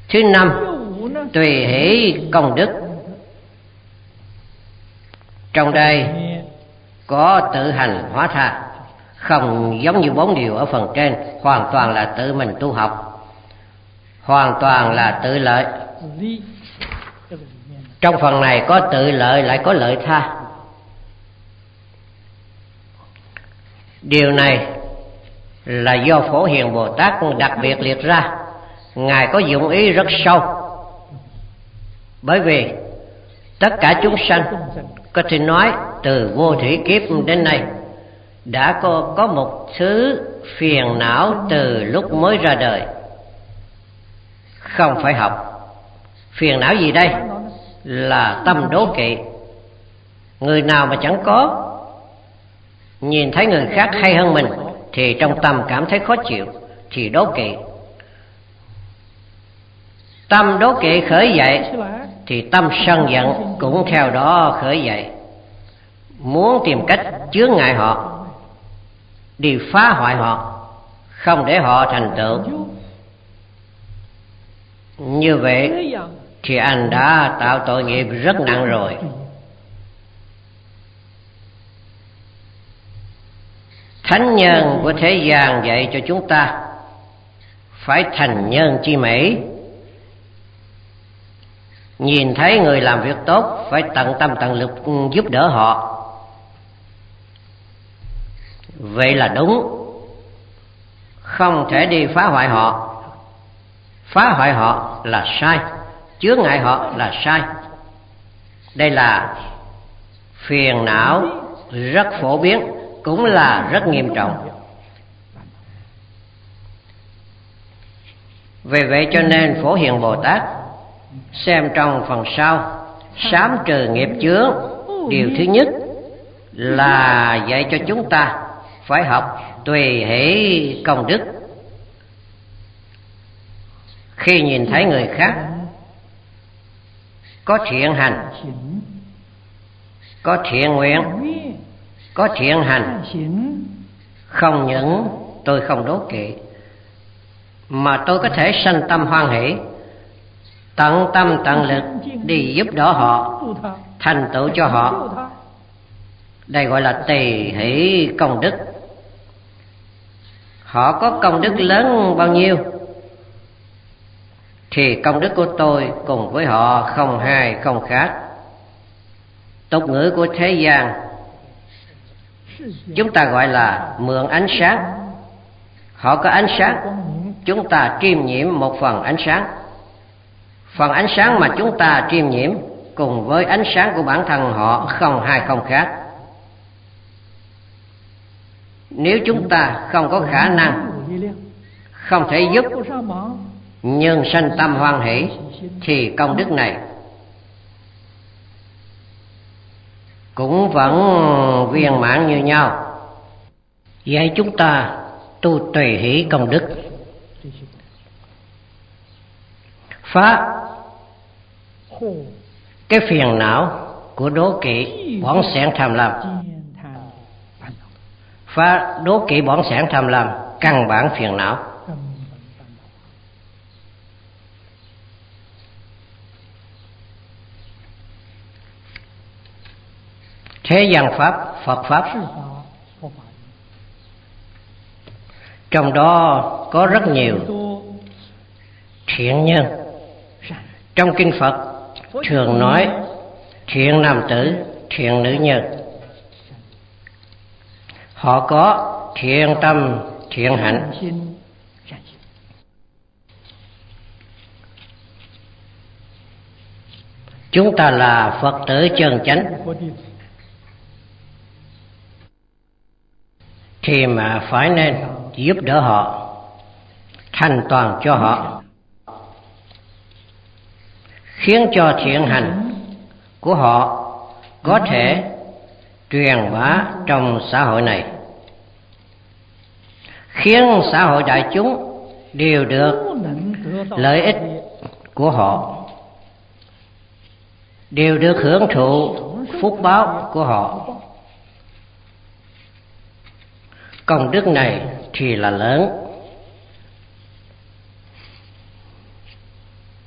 Thứ năm, tùy hỷ công đức. Trong đây có tự hành hóa tha, không giống như 4 điều ở phần trên, hoàn toàn là tự mình tu học, hoàn toàn là tự lợi. Trong phần này có tự lợi lại có lợi tha. Điều này là do Phổ Hiền Bồ Tát đặc biệt liệt ra. Ngài có dụng ý rất sâu, bởi vì tất cả chúng sanh, có thể nói từ vô thủy kiếp đến nay, đã có một thứ phiền não từ lúc mới ra đời. Không phải học. Phiền não gì đây? Là tâm đố kỵ. Người nào mà chẳng có, nhìn thấy người khác hay hơn mình thì trong tâm cảm thấy khó chịu, thì đố kỵ. Tâm đố kỵ khởi dậy thì tâm sân giận cũng theo đó khởi dậy, muốn tìm cách chướng ngại họ, đi phá hoại họ, không để họ thành tựu. Như vậy thì anh đã tạo tội nghiệp rất nặng rồi. Thánh nhân của thế gian dạy cho chúng ta phải thành nhân chi mỹ. Nhìn thấy người làm việc tốt phải tận tâm tận lực giúp đỡ họ. Vậy là đúng. Không thể đi phá hoại họ. Phá hoại họ là sai, chướng ngại họ là sai. Đây là phiền não rất phổ biến, cũng là rất nghiêm trọng. Vì vậy cho nên Phổ Hiền Bồ Tát xem trong phần sau sám trừ nghiệp chướng, điều thứ nhất là dạy cho chúng ta phải học tùy hỷ công đức. Khi nhìn thấy người khác có thiện hành, có thiện nguyện, có thiện hành, không những tôi không đố kỵ, mà tôi có thể sanh tâm hoan hỷ, tận tâm tận lực đi giúp đỡ họ, thành tựu cho họ. Đây gọi là tùy hỷ công đức. Họ có công đức lớn bao nhiêu thì công đức của tôi cùng với họ không hai không khác. Tục ngữ của thế gian chúng ta gọi là mượn ánh sáng. Họ có ánh sáng, chúng ta chiêm nhiễm một phần ánh sáng. Phần ánh sáng mà chúng ta chiêm nhiễm cùng với ánh sáng của bản thân họ không hai không khác. Nếu chúng ta không có khả năng, không thể giúp, nhưng sanh tâm hoan hỷ, thì công đức này cũng vẫn viên mãn như nhau. Vậy chúng ta tu tùy hỷ công đức, phá cái phiền não của đố kỵ, bỏng sẻn tham lam. Phá đố kỵ bỏng sẻn tham lam, căn bản phiền não. Thế gian pháp, Phật pháp, trong đó có rất nhiều thiện nhân. Trong kinh Phật thường nói thiện nam tử, thiện nữ nhân. Họ có thiện tâm, thiện hạnh. Chúng ta là Phật tử chân chánh thì mà phải nên giúp đỡ họ, thành toàn cho họ, khiến cho thiện hành của họ có thể truyền bá trong xã hội này, khiến xã hội đại chúng đều được lợi ích của họ, đều được hưởng thụ phúc báo của họ. Công đức này thì là lớn.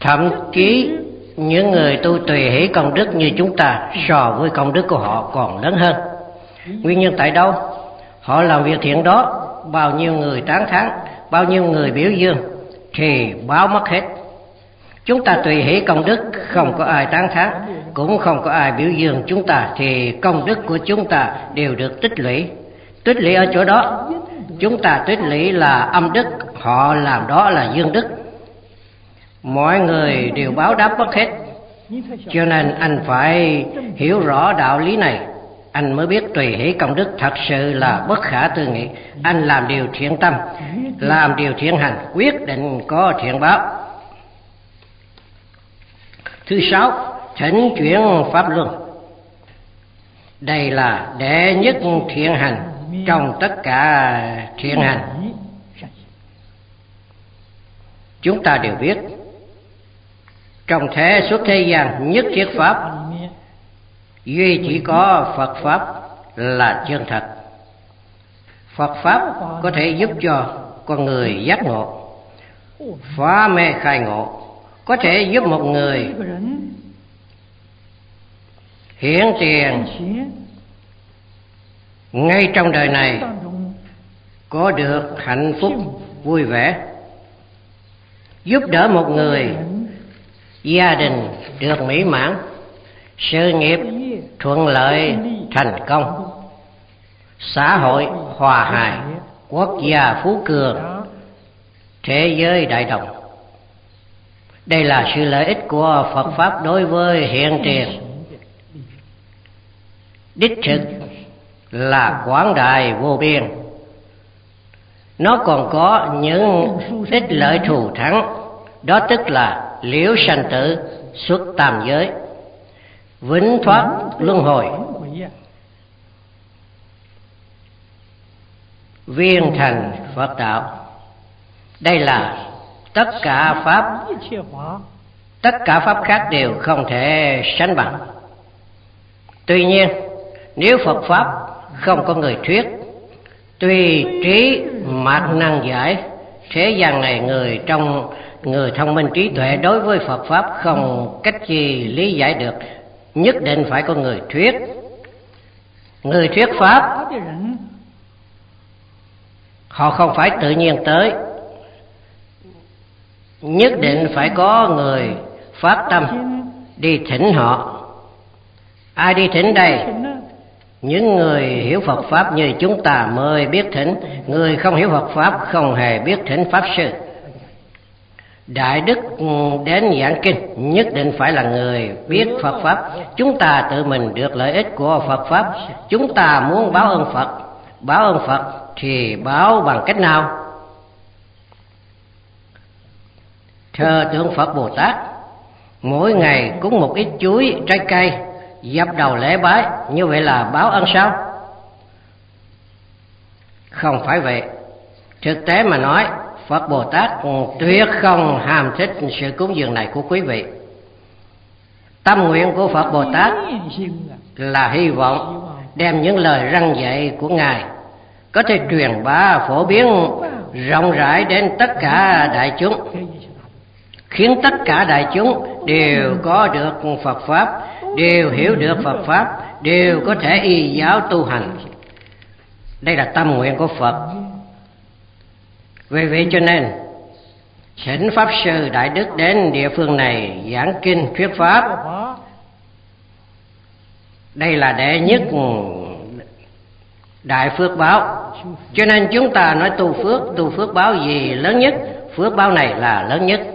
Thậm chí những người tu tùy hỷ công đức như chúng ta so với công đức của họ còn lớn hơn. Nguyên nhân tại đâu? Họ làm việc thiện đó, bao nhiêu người tán thán, bao nhiêu người biểu dương thì báo mất hết. Chúng ta tùy hỷ công đức, không có ai tán thán, cũng không có ai biểu dương chúng ta, thì công đức của chúng ta đều được tích lũy. Tích lũy ở chỗ đó, chúng ta tích lũy là âm đức, họ làm đó là dương đức. Mọi người đều báo đáp mất hết. Cho nên anh phải hiểu rõ đạo lý này, anh mới biết tùy hỷ công đức thật sự là bất khả tư nghị. Anh làm điều thiện tâm, làm điều thiện hành, quyết định có thiện báo. Thứ sáu, thỉnh chuyển pháp luân. Đây là đệ nhất thiện hành trong tất cả thiện hành. Chúng ta đều biết, trong thế xuất thế gian nhất thiết pháp, duy chỉ có Phật Pháp là chân thật. Phật Pháp có thể giúp cho con người giác ngộ, phá mê khai ngộ, có thể giúp một người hiển tiền ngay trong đời này có được hạnh phúc vui vẻ, giúp đỡ một người gia đình được mỹ mãn, sự nghiệp thuận lợi thành công, xã hội hòa hài, quốc gia phú cường, thế giới đại đồng. Đây là sự lợi ích của Phật Pháp đối với hiện tiền. Đích thực là quảng đại vô biên. Nó còn có những ích lợi thù thắng, đó tức là liễu sanh tử, xuất tam giới, vĩnh thoát luân hồi, viên thành Phật đạo. Đây là tất cả pháp khác đều không thể sánh bằng. Tuy nhiên, nếu Phật Pháp không có người thuyết, tuy trí mạt năng giải, thế gian này người thông minh trí tuệ đối với Phật Pháp không cách gì lý giải được, nhất định phải có người thuyết. Người thuyết Pháp, họ không phải tự nhiên tới, nhất định phải có người phát tâm đi thỉnh họ. Ai đi thỉnh đây? Những người hiểu Phật Pháp như chúng ta mới biết thỉnh. Người không hiểu Phật Pháp không hề biết thỉnh Pháp Sư. Đại đức đến giảng kinh nhất định phải là người biết Phật Pháp. Chúng ta tự mình được lợi ích của Phật Pháp, chúng ta muốn báo ơn Phật. Báo ơn Phật thì báo bằng cách nào? Thờ tượng Phật Bồ Tát, mỗi ngày cúng một ít chuối, trái cây, dập đầu lễ bái, như vậy là báo ơn sao? Không phải vậy. Thực tế mà nói, Phật Bồ Tát tuyệt không ham thích sự cúng dường này của quý vị. Tâm nguyện của Phật Bồ Tát là hy vọng đem những lời răn dạy của Ngài có thể truyền bá phổ biến rộng rãi đến tất cả đại chúng, khiến tất cả đại chúng đều có được Phật Pháp, đều hiểu được Phật Pháp, đều có thể y giáo tu hành. Đây là tâm nguyện của Phật. Vì vậy cho nên thỉnh Pháp Sư Đại Đức đến địa phương này giảng kinh thuyết Pháp. Đây là đệ nhất đại phước báo. Cho nên chúng ta nói tu phước báo gì lớn nhất? Phước báo này là lớn nhất.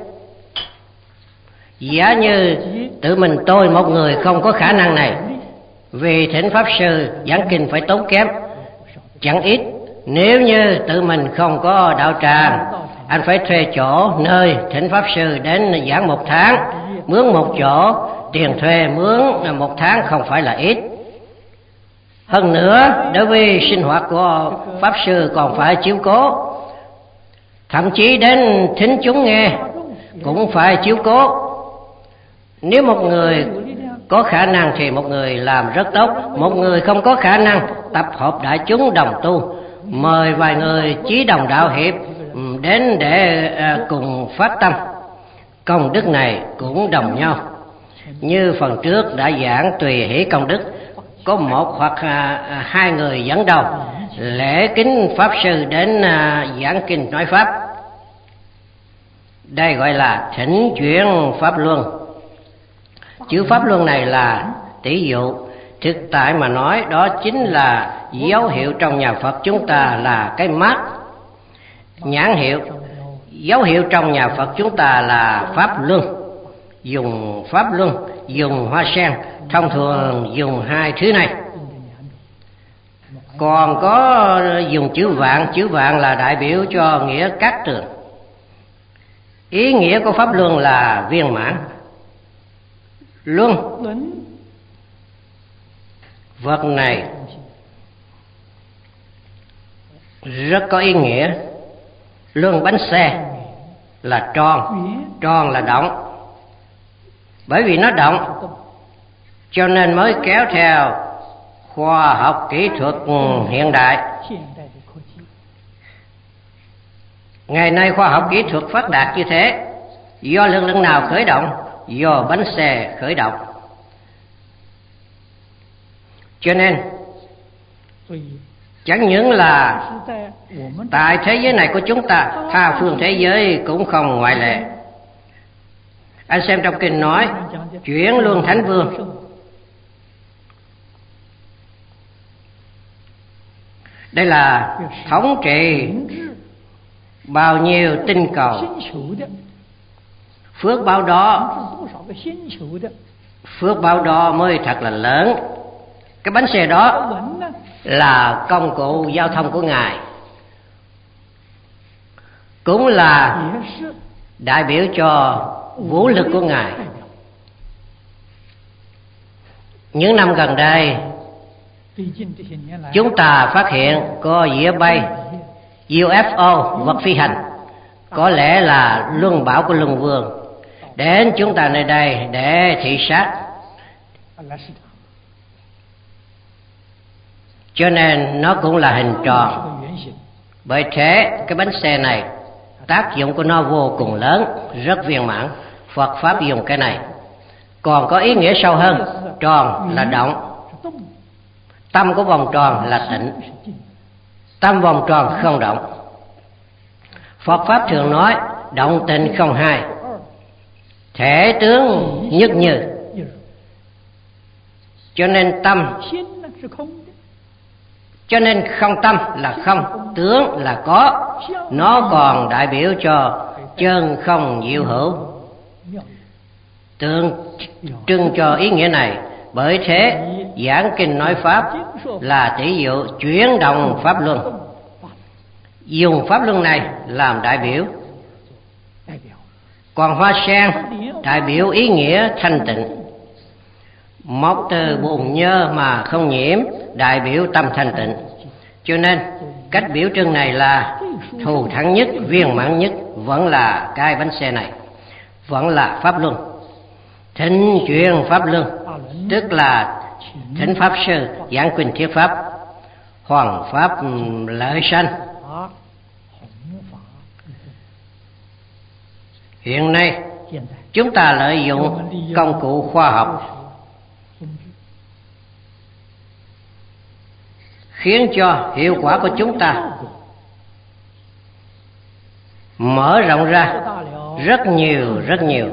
Giả như tự mình tôi một người không có khả năng này, vì thỉnh Pháp Sư giảng kinh phải tốn kém chẳng ít. Nếu như tự mình không có đạo tràng, anh phải thuê chỗ nơi thỉnh Pháp Sư đến giảng 1 tháng, mướn một chỗ, tiền thuê mướn 1 tháng không phải là ít. Hơn nữa, đối với sinh hoạt của Pháp Sư còn phải chiếu cố, thậm chí đến thính chúng nghe cũng phải chiếu cố. Nếu một người có khả năng thì một người làm rất tốt, một người không có khả năng tập hợp đại chúng đồng tu, mời vài người chí đồng đạo hiệp đến để cùng phát tâm, Công đức này cũng đồng nhau. Như phần trước đã giảng tùy hỷ công đức, có một hoặc hai người dẫn đầu lễ kính pháp sư đến giảng kinh nói pháp. Đây gọi là thỉnh chuyển pháp luân. Chữ pháp luân này là tỷ dụ, thực tại mà nói đó chính là dấu hiệu trong nhà Phật chúng ta là cái mác, nhãn hiệu. Dấu hiệu trong nhà Phật chúng ta là pháp luân. Dùng pháp luân, dùng hoa sen, thông thường dùng hai thứ này. Còn có dùng chữ vạn là đại biểu cho nghĩa cát tường. Ý nghĩa của pháp luân là viên mãn. Luân, vật này rất có ý nghĩa. Luân bánh xe là tròn, tròn là động. Bởi vì nó động cho nên mới kéo theo khoa học kỹ thuật hiện đại. Ngày nay khoa học kỹ thuật phát đạt như thế, do lực lượng nào khởi động? Do bánh xe khởi động. Cho nên chẳng những là tại thế giới này của chúng ta, tha phương thế giới cũng không ngoại lệ. Anh xem trong kinh nói chuyển luân thánh vương. Đây là thống trị bao nhiêu tinh cầu. Phước báo đó mới thật là lớn. Cái bánh xe đó là công cụ giao thông của Ngài, cũng là đại biểu cho vũ lực của Ngài. Những năm gần đây, chúng ta phát hiện có dĩa bay UFO, vật phi hành, có lẽ là luân bảo của Luân Vương, đến chúng ta nơi đây để thị sát. Cho nên nó cũng là hình tròn. Bởi thế cái bánh xe này tác dụng của nó vô cùng lớn, rất viên mãn. Phật Pháp dùng cái này. Còn có ý nghĩa sâu hơn. Tròn là động. Tâm của vòng tròn là tịnh. Tâm vòng tròn không động. Phật Pháp thường nói động tịnh không hai, thể tướng nhất như. Cho nên không tâm là không, tướng là có. Nó còn đại biểu cho chân không diệu hữu, tượng trưng cho ý nghĩa này. Bởi thế giảng kinh nói pháp là tỷ dụ chuyển động pháp luân. Dùng pháp luân này làm đại biểu. Còn hoa sen đại biểu ý nghĩa thanh tịnh. Mọc từ bùn nhơ mà không nhiễm, đại biểu tâm thanh tịnh. Cho nên cách biểu trưng này là thù thắng nhất, viên mãn nhất, vẫn là cái bánh xe này, vẫn là pháp luân. Thỉnh chuyển pháp luân tức là thỉnh pháp sư giảng kinh thuyết pháp, hoàng pháp lợi sanh. Hiện nay chúng ta lợi dụng công cụ khoa học khiến cho hiệu quả của chúng ta mở rộng ra rất nhiều.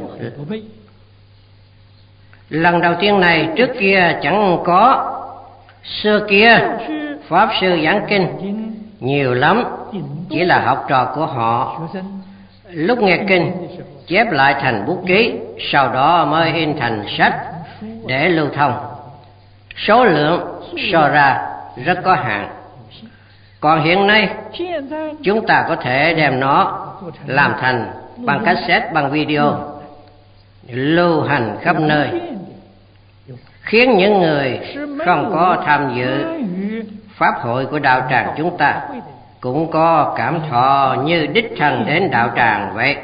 Lần đầu tiên này, trước kia chẳng có. Xưa kia pháp sư giảng kinh nhiều lắm, chỉ là học trò của họ lúc nghe kinh chép lại thành bút ký, sau đó mới in thành sách để lưu thông. Số lượng so ra rất có hạn. Còn hiện nay chúng ta có thể đem nó làm thành bằng cassette, bằng video, lưu hành khắp nơi, khiến những người không có tham dự pháp hội của đạo tràng chúng ta cũng có cảm thọ như đích thân đến đạo tràng vậy.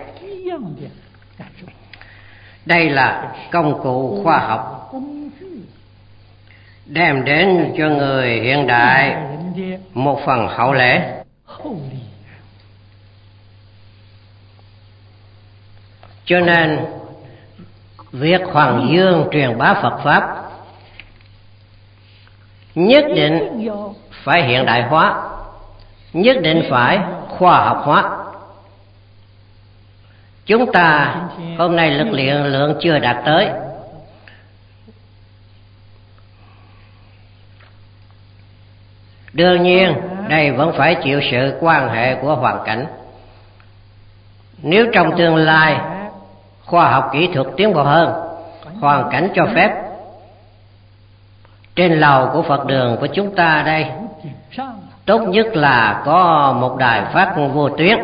Đây là công cụ khoa học đem đến cho người hiện đại một phần hậu lễ. Cho nên việc Hoàng Dương truyền bá Phật Pháp nhất định phải hiện đại hóa, nhất định phải khoa học hóa. Chúng ta hôm nay lực lượng chưa đạt tới. Đương nhiên đây vẫn phải chịu sự quan hệ của hoàn cảnh. Nếu trong tương lai khoa học kỹ thuật tiến bộ hơn, hoàn cảnh cho phép, trên lầu của Phật đường của chúng ta đây tốt nhất là có một đài phát vô tuyến.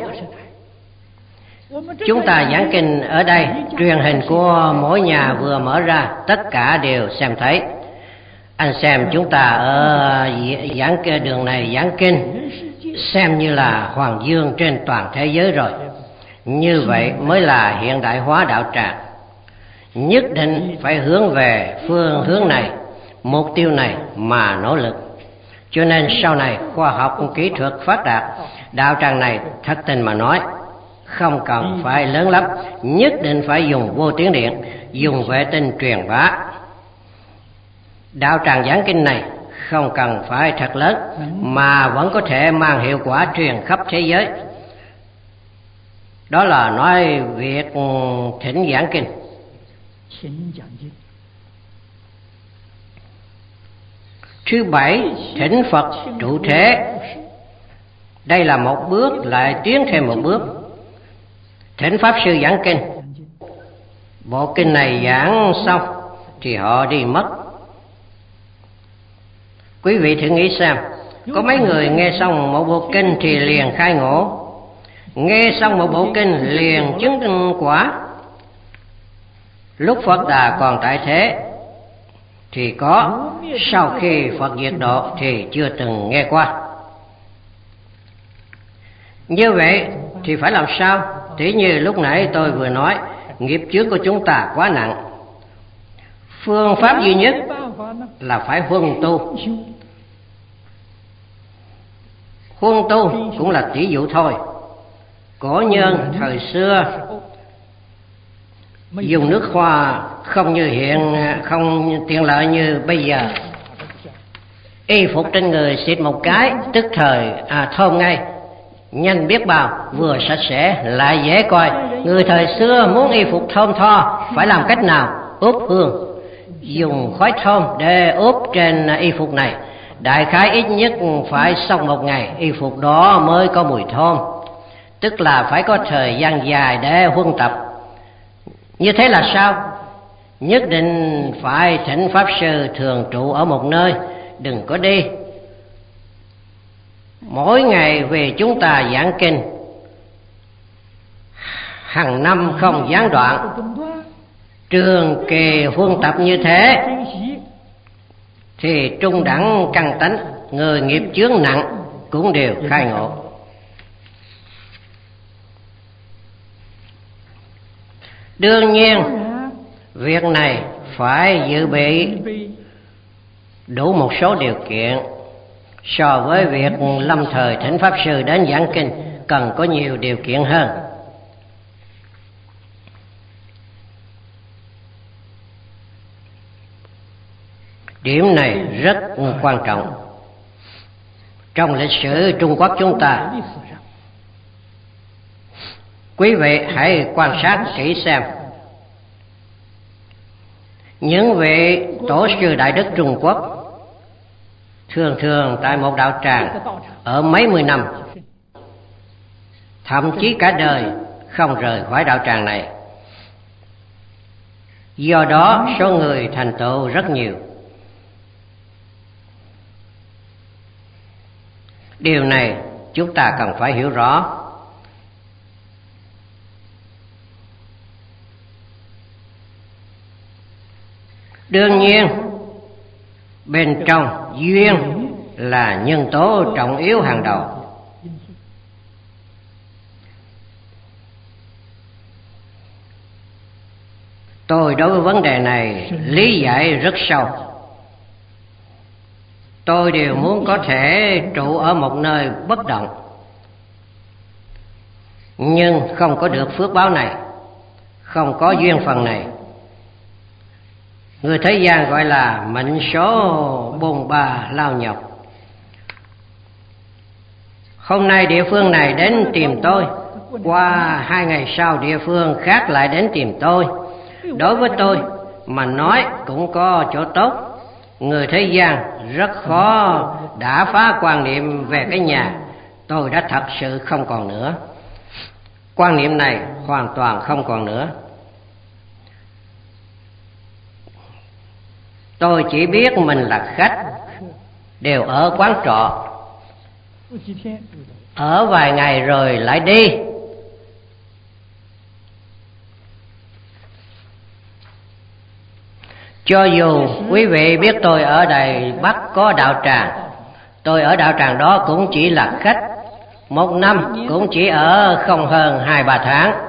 Chúng ta giảng kinh ở đây, truyền hình của mỗi nhà vừa mở ra, tất cả đều xem thấy. Anh xem chúng ta ở giảng đường này giảng kinh, xem như là Hoàng Dương trên toàn thế giới rồi. Như vậy mới là hiện đại hóa đạo tràng. Nhất định phải hướng về phương hướng này, mục tiêu này mà nỗ lực. Cho nên sau này khoa học kỹ thuật phát đạt, đạo tràng này thật tình mà nói không cần phải lớn lắm, nhất định phải dùng vô tuyến điện, dùng vệ tinh truyền bá. Đạo tràng giảng kinh này không cần phải thật lớn mà vẫn có thể mang hiệu quả truyền khắp thế giới. Đó là nói việc thỉnh giảng kinh. Thứ bảy, thỉnh Phật trụ thế. Đây là một bước lại tiến thêm một bước. Thỉnh Pháp Sư giảng kinh. Bộ kinh này giảng xong thì họ đi mất. Quý vị thử nghĩ xem, có mấy người nghe xong một bộ kinh thì liền khai ngộ, nghe xong một bộ kinh liền chứng quả. Lúc Phật Đà còn tại thế thì có, sau khi Phật diệt độ thì chưa từng nghe qua. Như vậy thì phải làm sao? Thì như lúc nãy tôi vừa nói, nghiệp chướng của chúng ta quá nặng. Phương pháp duy nhất là phải huân tu. Huân tu cũng là tỷ dụ thôi. Cổ nhân thời xưa dùng nước hoa không như hiện, không tiện lợi như bây giờ. Y phục trên người xịt một cái tức thời thơm ngay, nhanh biết bao, vừa sạch sẽ lại dễ coi. Người thời xưa muốn y phục thơm tho phải làm cách nào? Ướp hương, dùng khói thơm để ướp trên y phục này. Đại khái ít nhất phải xong một ngày y phục đó mới có mùi thơm, tức là phải có thời gian dài để huân tập. Như thế là sao? Nhất định phải thỉnh Pháp Sư thường trụ ở một nơi, đừng có đi. Mỗi ngày về chúng ta giảng kinh, hàng năm không gián đoạn, trường kỳ huân tập như thế thì trung đẳng căn tánh, người nghiệp chướng nặng cũng đều khai ngộ. Đương nhiên việc này phải dự bị đủ một số điều kiện. So với việc lâm thời thỉnh Pháp Sư đến giảng kinh cần có nhiều điều kiện hơn. Điểm này rất quan trọng. Trong lịch sử Trung Quốc chúng ta, quý vị hãy quan sát kỹ xem. Những vị tổ sư Đại Đức Trung Quốc thường tại một đạo tràng ở mấy mươi năm, thậm chí cả đời không rời khỏi đạo tràng này. Do đó số người thành tựu rất nhiều. Điều này chúng ta cần phải hiểu rõ. Đương nhiên bên trong duyên là nhân tố trọng yếu hàng đầu. Tôi đối với vấn đề này lý giải rất sâu. Tôi đều muốn có thể trụ ở một nơi bất động, nhưng không có được phước báo này, không có duyên phần này. Người thế gian gọi là mệnh số bôn ba lao nhọc. Hôm nay địa phương này đến tìm tôi, qua 2 ngày sau địa phương khác lại đến tìm tôi. Đối với tôi mà nói cũng có chỗ tốt. Người thế gian rất khó đã phá quan niệm về cái nhà tôi đã thật sự không còn nữa. Quan niệm này hoàn toàn không còn nữa. Tôi chỉ biết mình là khách, đều ở quán trọ, ở vài ngày rồi lại đi. Cho dù quý vị biết tôi ở Đài Bắc có đạo tràng, tôi ở đạo tràng đó cũng chỉ là khách, 1 năm cũng chỉ ở không hơn 2-3 tháng.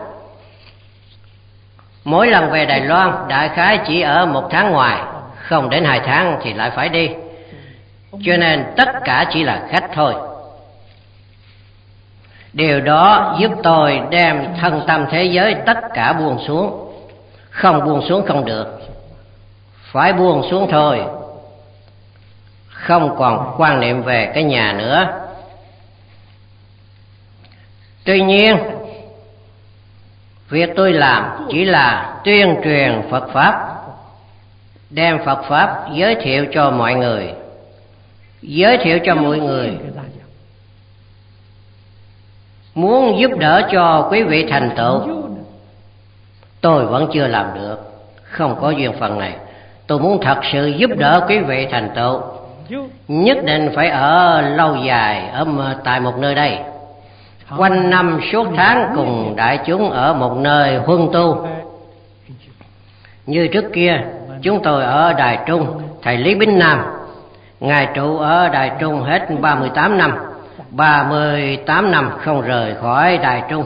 Mỗi lần về Đài Loan đại khái chỉ ở 1 tháng ngoài, không đến 2 tháng thì lại phải đi. Cho nên tất cả chỉ là khách thôi. Điều đó giúp tôi đem thân tâm thế giới tất cả buông xuống. Không buông xuống không được, phải buông xuống thôi. Không còn quan niệm về cái nhà nữa. Tuy nhiên, việc tôi làm chỉ là tuyên truyền Phật Pháp, đem Phật Pháp giới thiệu cho mọi người, giới thiệu cho mọi người. Muốn giúp đỡ cho quý vị thành tựu, tôi vẫn chưa làm được, không có duyên phận này. Tôi muốn thật sự giúp đỡ quý vị thành tựu, nhất định phải ở lâu dài tại một nơi đây, quanh năm suốt tháng cùng đại chúng ở một nơi huân tu. Như trước kia chúng tôi ở Đài Trung, thầy Lý Bính Nam, ngài trụ ở Đài Trung hết 38 năm, 38 năm không rời khỏi Đài Trung.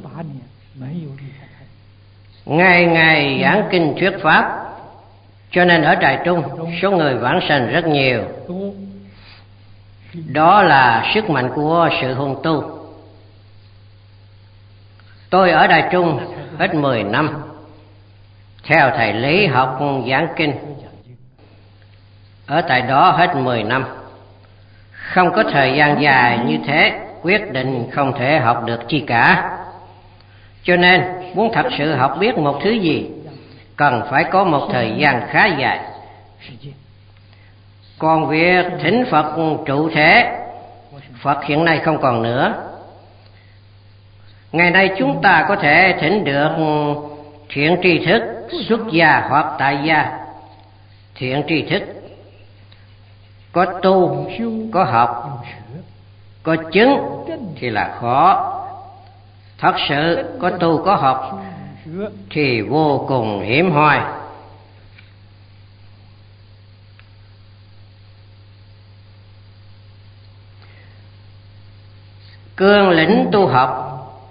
Ngày ngày giảng kinh thuyết pháp, cho nên ở Đài Trung số người vãng sanh rất nhiều. Đó là sức mạnh của sự huân tu. Tôi ở Đài Trung hết 10 năm, theo thầy Lý học giảng kinh. Ở tại đó hết 10 năm, không có thời gian dài như thế, quyết định không thể học được chi cả. Cho nên muốn thật sự học biết một thứ gì, cần phải có một thời gian khá dài. Còn việc thỉnh Phật trụ thể, Phật hiện nay không còn nữa. Ngày nay chúng ta có thể thỉnh được thiện tri thức xuất gia hoặc tại gia. Thiện tri thức có tu, có học, có chứng thì là khó. Thật sự có tu có học thì vô cùng hiếm hoi. Cương lĩnh tu học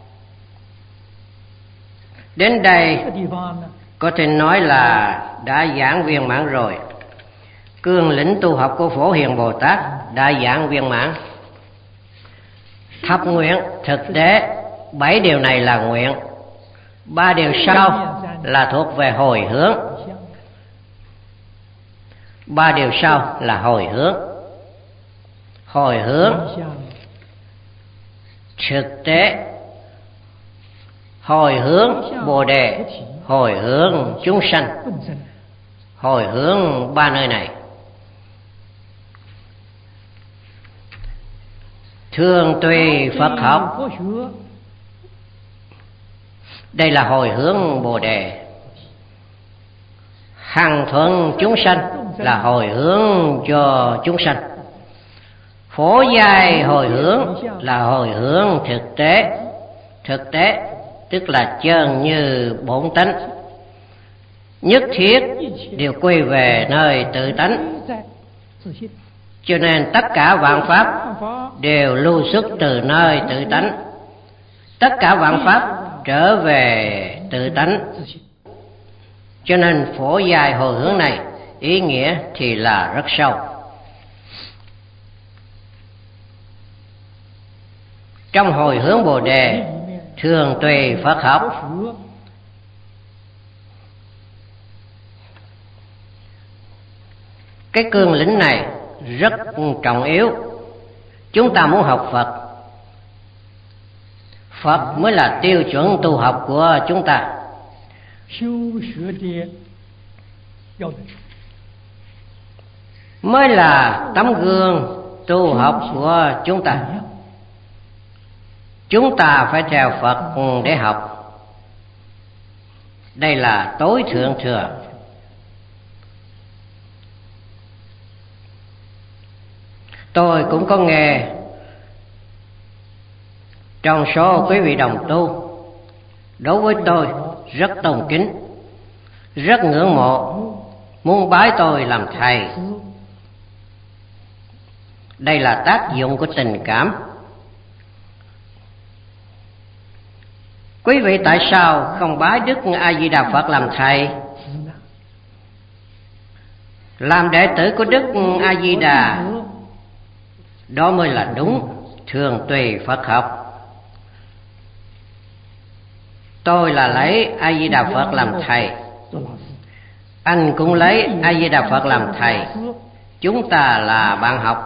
đến đây có thể nói là đã giảng viên mãn rồi. Cương lĩnh tu học của Phổ Hiền Bồ Tát đã giảng viên mãn. Thập nguyện thực tế 7 điều này là nguyện, 3 điều sau là thuộc về hồi hướng. 3 điều sau là hồi hướng. Hồi hướng thực tế, hồi hướng Bồ Đề, hồi hướng chúng sanh, hồi hướng 3 nơi này. Thường tùy Phật học, đây là hồi hướng Bồ Đề. Hằng thuận chúng sanh là hồi hướng cho chúng sanh. Phổ giai hồi hướng là hồi hướng thực tế. Thực tế tức là chân như bổn tánh, nhất thiết đều quy về nơi tự tánh. Cho nên tất cả vạn pháp đều lưu xuất từ nơi tự tánh. Tất cả vạn pháp trở về tự tánh. Cho nên phổ giai hồi hướng này ý nghĩa thì là rất sâu. Trong hồi hướng Bồ Đề thường tùy Phật học, Cái cương lĩnh này rất trọng yếu. Chúng ta muốn học Phật, Phật mới là tiêu chuẩn tu học của chúng ta. Mới là tấm gương tu học của chúng ta. Chúng ta phải theo Phật để học. Đây là tối thượng thừa. Tôi cũng có nghe trong số quý vị đồng tu, đối với tôi rất tôn kính, rất ngưỡng mộ, muốn bái tôi làm thầy. Đây là tác dụng của tình cảm. Quý vị tại sao không bái Đức A Di Đà Phật làm thầy? Làm đệ tử của Đức A Di Đà, đó mới là đúng, thường tùy Phật học. Tôi là lấy A Di Đà Phật làm thầy, anh cũng lấy A Di Đà Phật làm thầy. Chúng ta là bạn học.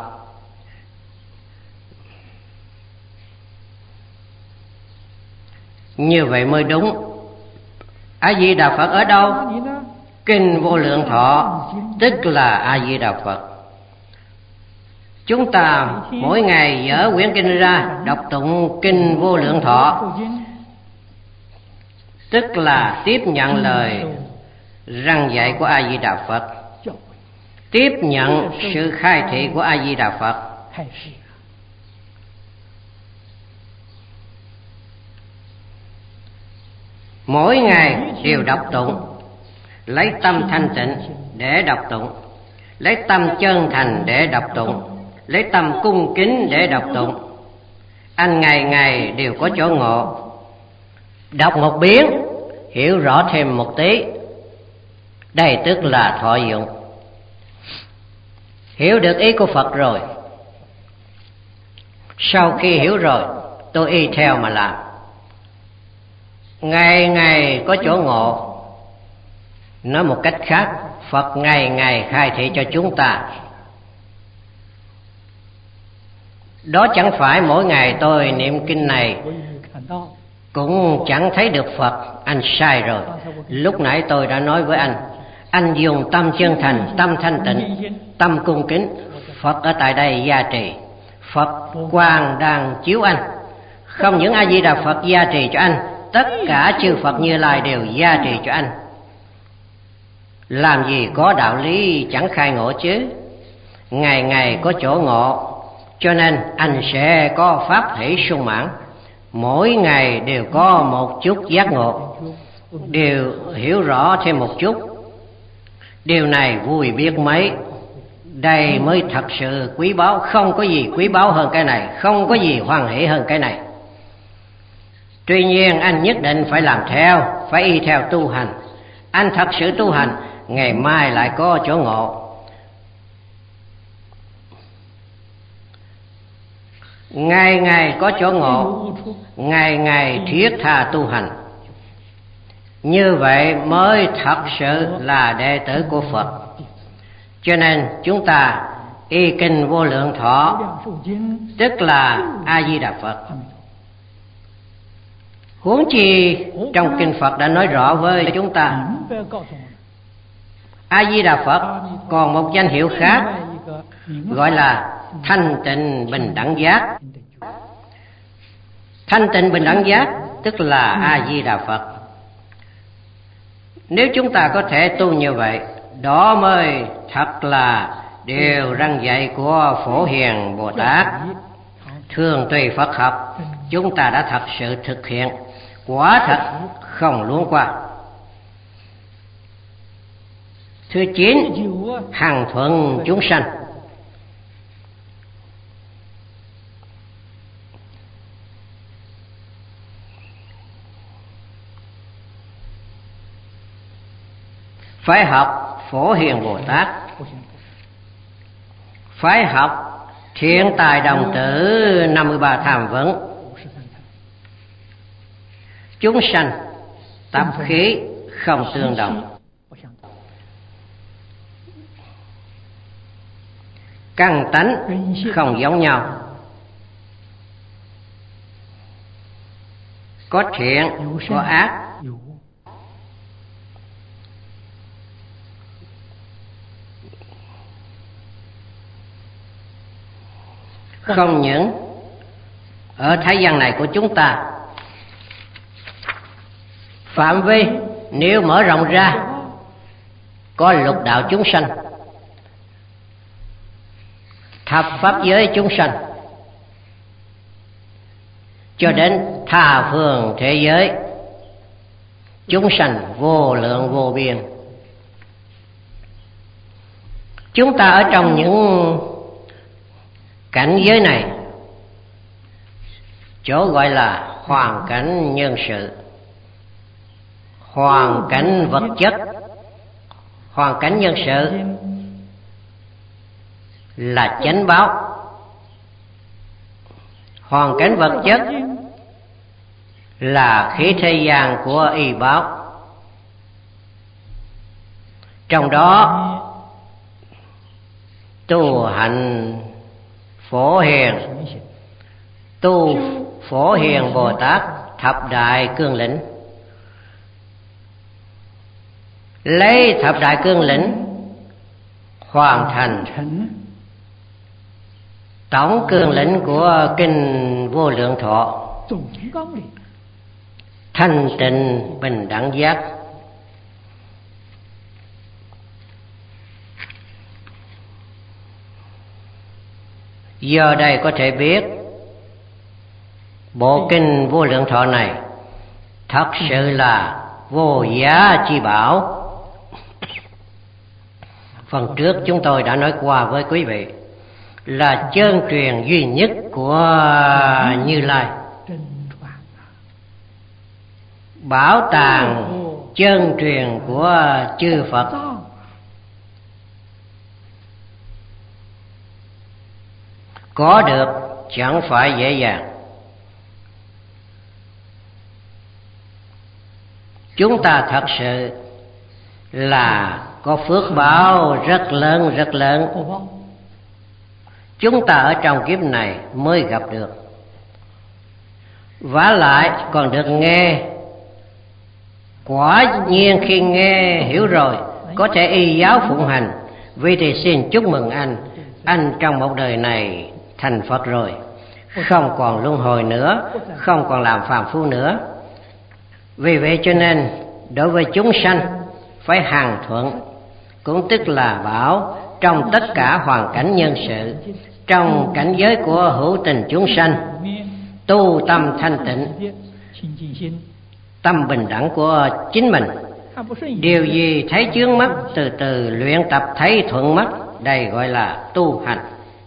Như vậy mới đúng. A Di Đà Phật ở đâu? Kinh Vô Lượng Thọ, tức là A Di Đà Phật. Chúng ta mỗi ngày dở quyển kinh ra, đọc tụng Kinh Vô Lượng Thọ, tức là tiếp nhận lời răn dạy của A Di Đà Phật, tiếp nhận sự khai thị của A Di Đà Phật. Mỗi ngày đều đọc tụng, lấy tâm thanh tịnh để đọc tụng, lấy tâm chân thành để đọc tụng, lấy tâm cung kính để đọc tụng. Anh ngày ngày đều có chỗ ngộ. Đọc một biến, hiểu rõ thêm một tí. Đây tức là thọ dụng. Hiểu được ý của Phật rồi, sau khi hiểu rồi, tôi y theo mà làm. Ngày ngày có chỗ ngộ. Nói một cách khác, Phật ngày ngày khai thị cho chúng ta. Đó chẳng phải mỗi ngày tôi niệm kinh này cũng chẳng thấy được Phật. Anh sai rồi. Lúc nãy tôi đã nói với anh dùng tâm chân thành, tâm thanh tịnh, tâm cung kính. Phật ở tại đây gia trì. Phật quang đang chiếu anh. Không những A Di Đà Phật gia trì cho anh, tất cả chư Phật Như Lai đều gia trì cho anh. Làm gì có đạo lý chẳng khai ngộ chứ. Ngày ngày có chỗ ngộ, cho nên anh sẽ có pháp hỷ sung mãn. Mỗi ngày đều có một chút giác ngộ, đều hiểu rõ thêm một chút. Điều này vui biết mấy. Đây mới thật sự quý báu. Không có gì quý báu hơn cái này, không có gì hoan hỷ hơn cái này. Tuy nhiên anh nhất định phải làm theo, phải y theo tu hành. Anh thật sự tu hành, ngày mai lại có chỗ ngộ. Ngày ngày có chỗ ngộ, ngày ngày thiết tha tu hành. Như vậy mới thật sự là đệ tử của Phật. Cho nên chúng ta y kinh Vô Lượng Thọ, tức là A Di Đà Phật. Huống chi trong kinh Phật đã nói rõ với chúng ta, A Di Đà Phật còn một danh hiệu khác, gọi là thanh tịnh bình đẳng giác. Thanh tịnh bình đẳng giác tức là A Di Đà Phật. Nếu chúng ta có thể tu như vậy, đó mới thật là điều răn dạy của Phổ Hiền Bồ Tát. Thường tùy Phật học, chúng ta đã thật sự thực hiện, quả thật không luống qua. Thứ 9, hằng thuận chúng sanh. Phải học Phổ Hiền Bồ Tát, phải học Thiện Tài Đồng Tử 53 Tham Vấn. Chúng sanh tập khí không tương đồng. căn tánh không giống nhau, có thiện có ác. Không những ở thế gian này của chúng ta, phạm vi nếu mở rộng ra, có lục đạo chúng sanh, thập pháp giới chúng sanh, cho đến tha phương thế giới chúng sanh vô lượng vô biên. Chúng ta ở trong những cảnh giới này, chỗ gọi là hoàn cảnh nhân sự, hoàn cảnh vật chất. Hoàn cảnh nhân sự là chánh báo, hoàn cảnh vật chất là khí thế gian của y báo. Trong đó tu hạnh Phổ Hiền, tu Phổ Hiền Bồ Tát thập đại cương lĩnh, lấy thập đại cương lĩnh hoàn thành tổng cương lĩnh của kinh Vô Lượng Thọ, thanh tịnh bình đẳng giác. Do đây có thể biết bộ kinh Vô Lượng Thọ này thật sự là vô giá chi bảo. Phần trước chúng tôi đã nói qua với quý vị là chân truyền duy nhất của Như Lai, bảo tàng chân truyền của chư Phật. Có được chẳng phải dễ dàng. Chúng ta thật sự là có phước báo rất lớn, rất lớn. Chúng ta ở trong kiếp này mới gặp được, vả lại còn được nghe. Quả nhiên khi nghe hiểu rồi, có thể y giáo phụng hành. Vì thì xin chúc mừng anh trong một đời này thành Phật rồi, không còn luân hồi nữa, không còn làm phàm phu nữa. Vì vậy cho nên đối với chúng sanh phải hằng thuận, cũng tức là bảo trong tất cả hoàn cảnh nhân sự, trong cảnh giới của hữu tình chúng sanh, tu tâm thanh tịnh, tâm bình đẳng của chính mình. Điều gì thấy chướng mắt, từ từ luyện tập thấy thuận mắt. Đây gọi là tu hành.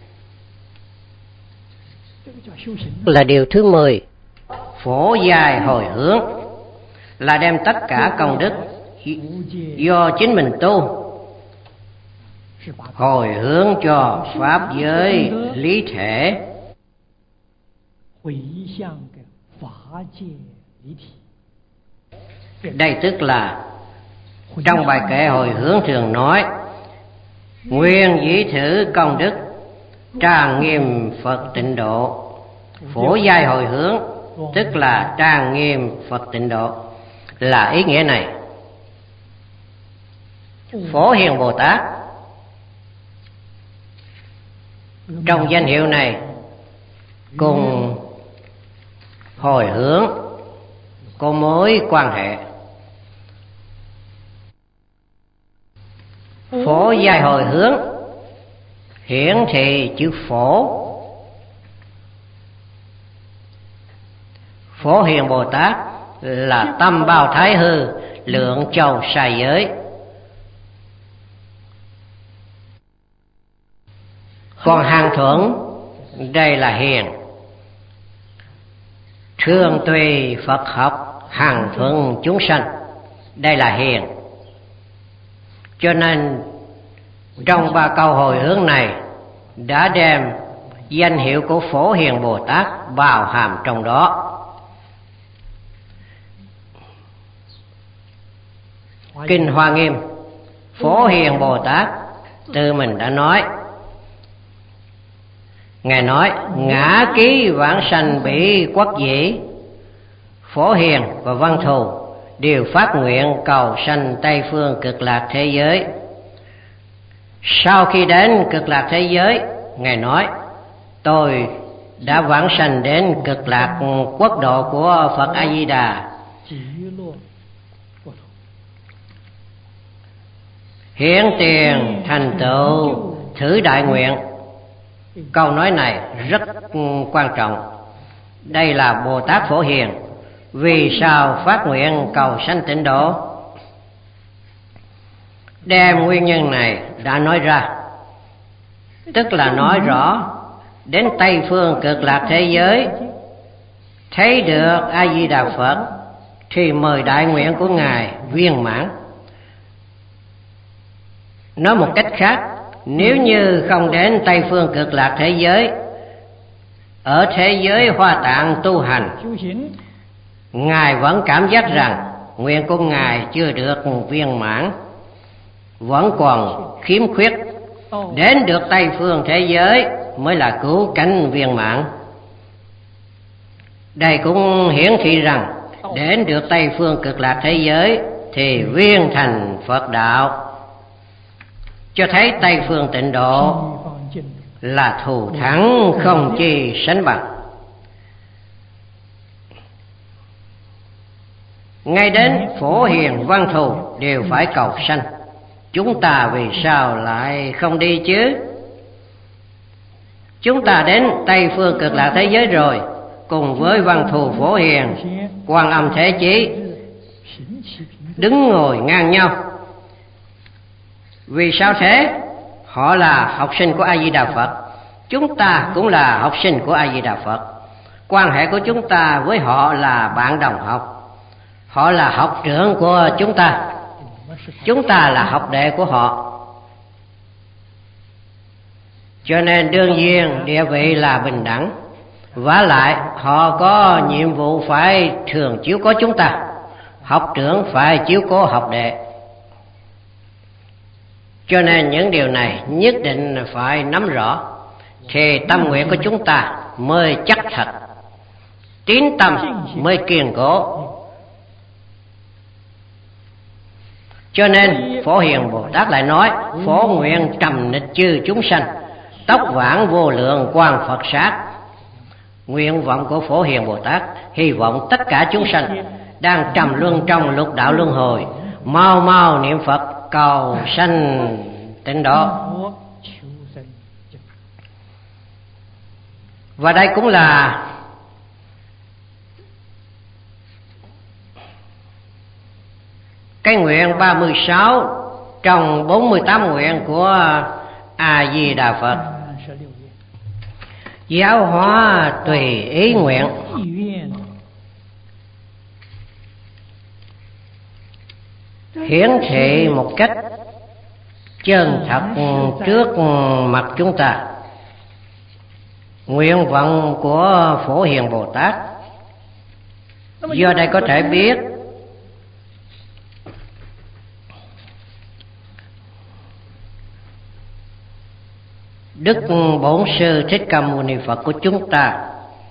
Là điều thứ 10. Phổ dài hồi hướng là đem tất cả công đức do chính mình tu hồi hướng cho pháp giới lý thể. Đây tức là trong bài kệ hồi hướng thường nói: nguyên dĩ thử công đức, trang nghiêm Phật tịnh độ. Phổ giai hồi hướng tức là trang nghiêm Phật tịnh độ, là ý nghĩa này. Phổ Hiền Bồ Tát trong danh hiệu này cùng hồi hướng có mối quan hệ. Phổ giai hồi hướng hiển thị chữ phổ. Phổ Hiền Bồ Tát là tâm bao thái hư, lượng châu sai giới. Còn hàng thuận đây là hiền, thương tùy Phật học, hàng thuận chúng sanh, đây là hiền. Cho nên trong 3 câu hồi hướng này đã đem danh hiệu của Phổ Hiền Bồ Tát bao hàm trong đó. Kinh Hoa Nghiêm, Phổ Hiền Bồ Tát tự mình đã nói: Ngài nói ngã ký vãng sanh bị quốc dĩ, Phổ Hiền và Văn Thù đều phát nguyện cầu sanh Tây Phương Cực Lạc thế giới. Sau khi đến Cực Lạc thế giới, Ngài nói tôi đã vãng sanh đến Cực Lạc quốc độ của Phật A Di Đà. Hiến tiền thành tựu thử đại nguyện. Câu nói này rất quan trọng. Đây là Bồ Tát Phổ Hiền. Vì sao phát nguyện cầu sanh tịnh độ? Đem nguyên nhân này đã nói ra, tức là nói rõ đến Tây Phương Cực Lạc thế giới thấy được A Di Đà Phật thì mời đại nguyện của Ngài viên mãn. Nói một cách khác, nếu như không đến Tây Phương Cực Lạc thế giới, ở thế giới Hoa Tạng tu hành, Ngài vẫn cảm giác rằng nguyện của Ngài chưa được viên mãn, vẫn còn khiếm khuyết. Đến được Tây Phương thế giới mới là cứu cánh viên mãn. Đây cũng hiển thị rằng đến được Tây Phương Cực Lạc thế giới thì viên thành Phật đạo, cho thấy Tây Phương tịnh độ là thù thắng không chi sánh bằng. Ngay đến Phổ Hiền Văn Thù đều phải cầu sanh, chúng ta vì sao lại không đi chứ? Chúng ta đến Tây Phương Cực Lạc thế giới rồi, cùng với Văn Thù Phổ Hiền, Quan Âm Thế Chí đứng ngồi ngang nhau. Vì sao thế? Họ là học sinh của A Di Đà Phật, chúng ta cũng là học sinh của A Di Đà Phật. Quan hệ của chúng ta với họ là bạn đồng học. Họ là học trưởng của chúng ta là học đệ của họ. Cho nên đương nhiên địa vị là bình đẳng. Vả lại họ có nhiệm vụ phải thường chiếu cố chúng ta, học trưởng phải chiếu cố học đệ. Cho nên những điều này nhất định phải nắm rõ, thì tâm nguyện của chúng ta mới chắc thật, tín tâm mới kiên cố. Cho nên Phổ Hiền Bồ Tát lại nói phổ nguyện trầm nịch chư chúng sanh, tốc vãng vô lượng quang Phật sát. Nguyện vọng của Phổ Hiền Bồ Tát hy vọng tất cả chúng sanh đang trầm luân trong lục đạo luân hồi mau mau niệm Phật cầu sanh tịnh độ. Và đây cũng là cái nguyện 36 trong 48 nguyện của A Di Đà Phật. Giáo hóa tùy ý nguyện. Hiển thị một cách chân thật trước mặt chúng ta nguyện vọng của Phổ Hiền Bồ Tát. Do đây có thể biết Đức Bổn Sư Thích Ca Mâu Ni Phật của chúng ta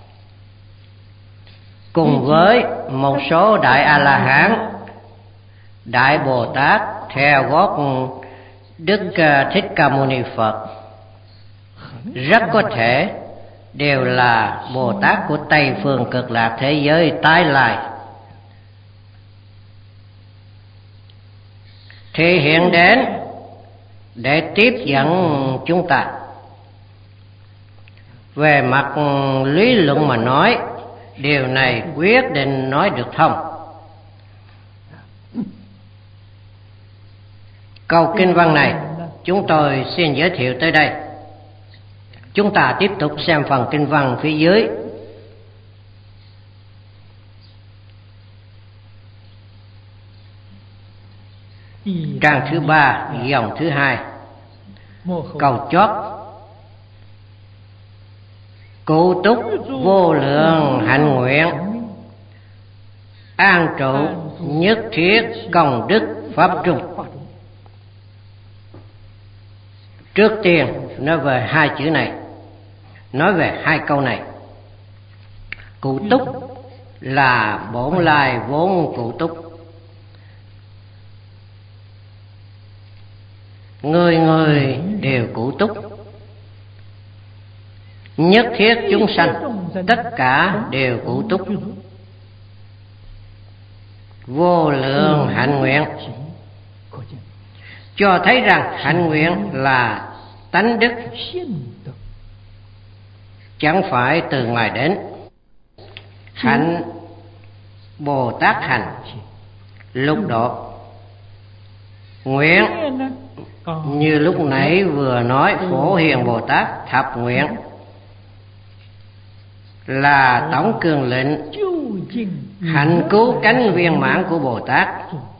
cùng với một số Đại A-la-hán, Đại Bồ Tát theo gót Đức Thích Ca Mâu Ni Phật rất có thể đều là Bồ Tát của Tây Phương Cực Lạc thế giới tái lai, thì hiện đến để tiếp dẫn chúng ta. Về mặt lý luận mà nói, điều này quyết định nói được thông. Câu kinh văn này chúng tôi xin giới thiệu tới đây. Chúng ta tiếp tục xem phần kinh văn phía dưới. Trang thứ 3, dòng thứ 2, câu chót: cụ túc vô lượng hạnh nguyện, an trụ nhất thiết công đức pháp trung. Trước tiên nói về hai chữ này. nói về hai câu này. Cụ túc là bổn lai vốn cụ túc. Người người đều cụ túc. Nhất thiết chúng sanh tất cả đều cụ túc. Vô lượng hạnh nguyện, cho thấy rằng hạnh nguyện là tánh đức, chẳng phải từ ngoài đến. Hạnh Bồ Tát hành lục độ. Nguyện như lúc nãy vừa nói, Phổ Hiền Bồ Tát thập nguyện là tổng cương lệnh hạnh cứu cánh viên mãn của Bồ Tát.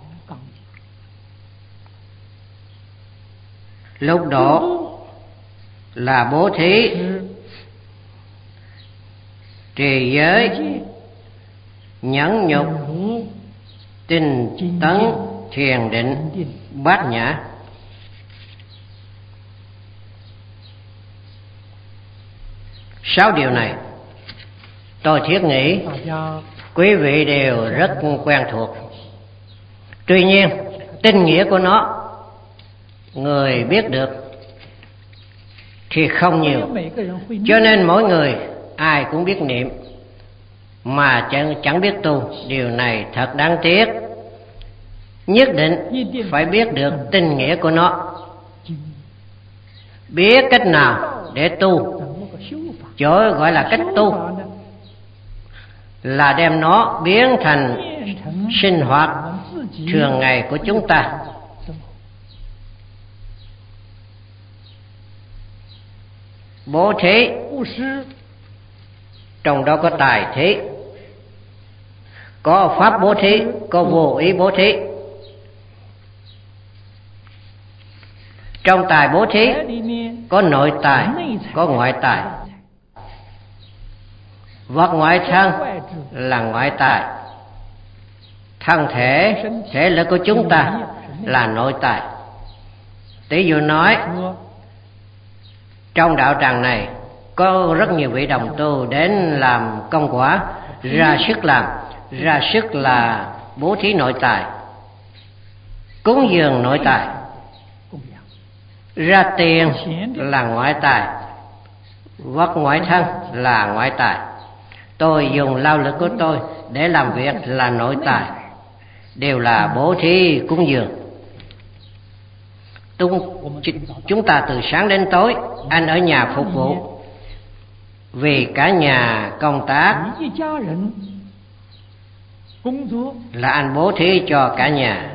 Lục độ là bố thí, trì giới, nhẫn nhục, tinh tấn, thiền định, bát nhã. Sáu điều này tôi thiết nghĩ quý vị đều rất quen thuộc. Tuy nhiên tinh nghĩa của nó người biết được thì không nhiều, cho nên mỗi người ai cũng biết niệm mà chẳng biết tu. Điều này thật đáng tiếc. Nhất định phải biết được tinh nghĩa của nó, biết cách nào để tu. Chỗ gọi là cách tu là đem nó biến thành sinh hoạt thường ngày của chúng ta. Bố thí, trong đó có tài thí, có pháp bố thí, có vô ý bố thí. Trong tài bố thí có nội tài, có ngoại tài. Vật ngoại thân là ngoại tài, thân thể, thể lực của chúng ta là nội tài. Tỷ dụ nói, trong đạo tràng này có rất nhiều vị đồng tu đến làm công quả, ra sức làm, ra sức là bố thí nội tài, cúng dường nội tài, ra tiền là ngoại tài, vật ngoại thân là ngoại tài. Tôi dùng lao lực của tôi để làm việc là nội tài, đều là bố thí cúng dường. Chúng ta từ sáng đến tối, anh ở nhà phục vụ vì cả nhà công tác, là anh bố thí cho cả nhà,